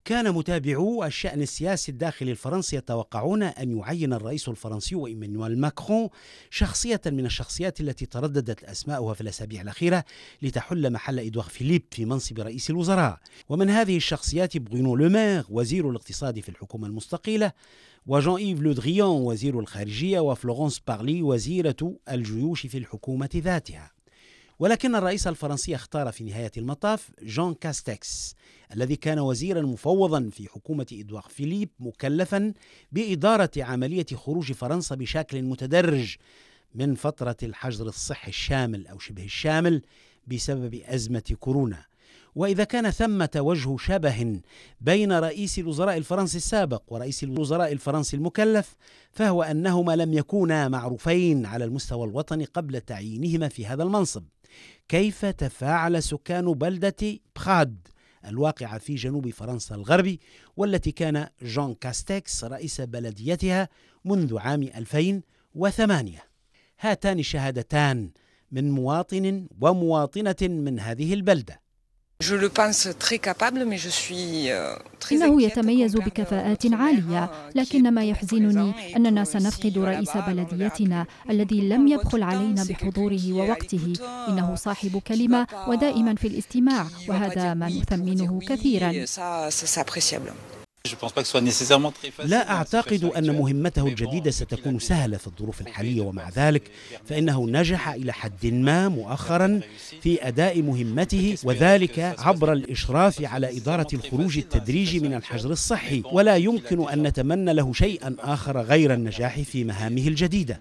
كان متابعو الشأن السياسي الداخلي الفرنسي يتوقعون أن يعين الرئيس الفرنسي إيمانويل ماكرون شخصية من الشخصيات التي ترددت أسماؤها في الأسابيع الأخيرة لتحل محل إدوار فيليب في منصب رئيس الوزراء. ومن هذه الشخصيات برونو لو مير وزير الاقتصاد في الحكومة المستقلة، وجان إيف لو دريان وزير الخارجية، وفلورانس بارلي وزيرة الجيوش في الحكومة ذاتها. ولكن الرئيس الفرنسي اختار في نهاية المطاف جان كاستكس الذي كان وزيرا مفوضا في حكومة إدوار فيليب، مكلفا بإدارة عملية خروج فرنسا بشكل متدرج من فترة الحجر الصحي الشامل أو شبه الشامل بسبب أزمة كورونا. وإذا كان ثمة وجه شبه بين رئيس الوزراء الفرنسي السابق ورئيس الوزراء الفرنسي المكلف، فهو أنهما لم يكونا معروفين على المستوى الوطني قبل تعيينهما في هذا المنصب. كيف تفاعل سكان بلدة بخاد الواقعة في جنوب فرنسا الغربي، والتي كان جان كاستكس رئيس بلديتها منذ عام 2008؟ هاتان شهادتان من مواطن ومواطنة من هذه البلدة. إنه يتميز بكفاءات عالية، لكن ما يحزنني أننا سنفقد رئيس بلديتنا الذي لم يبخل علينا بحضوره ووقته. إنه صاحب كلمة ودائما في الاستماع، وهذا ما نثمنه كثيرا. لا أعتقد أن مهمته الجديدة ستكون سهلة في الظروف الحالية، ومع ذلك فإنه نجح إلى حد ما مؤخرا في أداء مهمته، وذلك عبر الإشراف على إدارة الخروج التدريجي من الحجر الصحي. ولا يمكن أن نتمنى له شيئا آخر غير النجاح في مهامه الجديدة.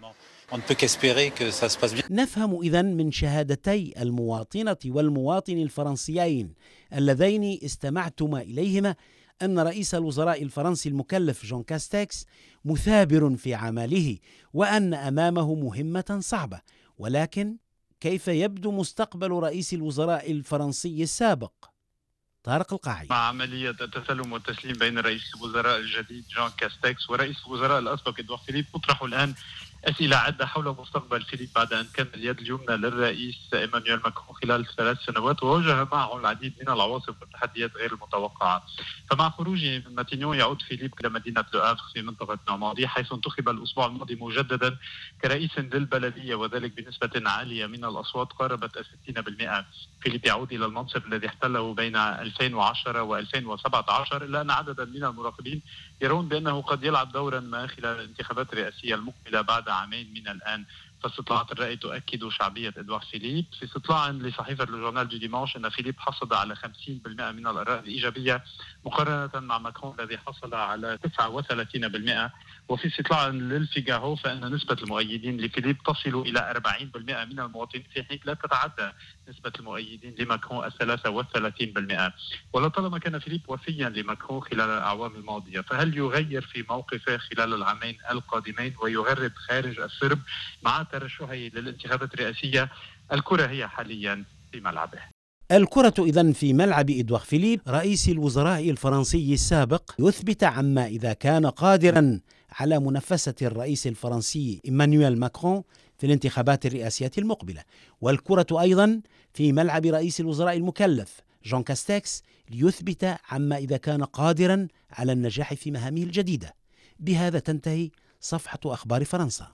نفهم إذن من شهادتي المواطنة والمواطن الفرنسيين اللذين استمعتما إليهما أن رئيس الوزراء الفرنسي المكلف جان كاستكس مثابر في عمله، وأن أمامه مهمة صعبة. ولكن كيف يبدو مستقبل رئيس الوزراء الفرنسي السابق؟ طارق القاعي. مع عملية التسلم والتسليم بين رئيس الوزراء الجديد جان كاستكس ورئيس الوزراء الأسبق إدوار فيليب، تطرح الآن أسئلة عدة حول مستقبل فيليب بعد أن كان اليد اليمنى للرئيس إيمانويل ماكرون خلال 3 سنوات، وواجه معه العديد من العواصف والتحديات غير المتوقعة. فمع خروجه من ماتينيون يعود فيليب إلى مدينة لو هافر في منطقة نورماندي، حيث انتخب الأسبوع الماضي مجددا كرئيس للبلدية، وذلك بنسبة عالية من الأصوات قاربت 60%. فيليب يعود إلى المنصب الذي احتله بين 2010 و2017، إلا أن عددا من المراقبين يرون بأنه قد يلعب دورا ما خلال الانتخابات الرئاسية المقبلة بعد عامين من الآن. فاستطلاعات الرأي تؤكد شعبية إدوار فيليب. في استطلاع لصحيفة الجورنال دي ديمانش أن فيليب حصل على 50% من الآراء الإيجابية، مقارنة مع ماكرون الذي حصل على 39%. وفي استطلاع للفيغارو فإن نسبة المؤيدين لفيليب تصل إلى 40% من المواطنين، في حين لا تتعدى نسبة المؤيدين لماكرون 33%. ولطالما كان فيليب وفيا لماكرون خلال الأعوام الماضية، فهل يغير في موقفه خلال العامين القادمين ويغرد خارج السرب مع ترشحه للانتخابات الرئاسية؟ الكرة هي حاليا في ملعبه. الكرة إذن في ملعب إدوار فيليب رئيس الوزراء الفرنسي السابق، يثبت عما إذا كان قادرا على منافسة الرئيس الفرنسي إيمانويل ماكرون في الانتخابات الرئاسية المقبلة. والكرة أيضا في ملعب رئيس الوزراء المكلف جان كاستكس، ليثبت عما إذا كان قادرا على النجاح في مهامه الجديدة. بهذا تنتهي صفحة أخبار فرنسا.